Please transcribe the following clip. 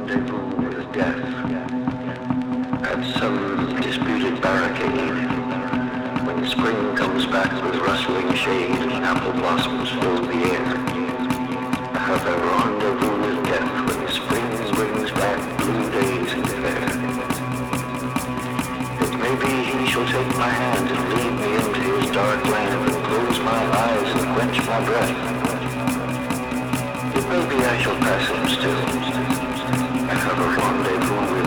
rendezvous with death at some disputed barricade. When spring comes back with rustling shade and apple blossoms fill the air, I have a rendezvous with death when spring brings back blue days and fair. It may be he shall take my hand and lead me into his dark land and close my eyes and quench my breath. It may be I shall pass him still. I have a rendezvous with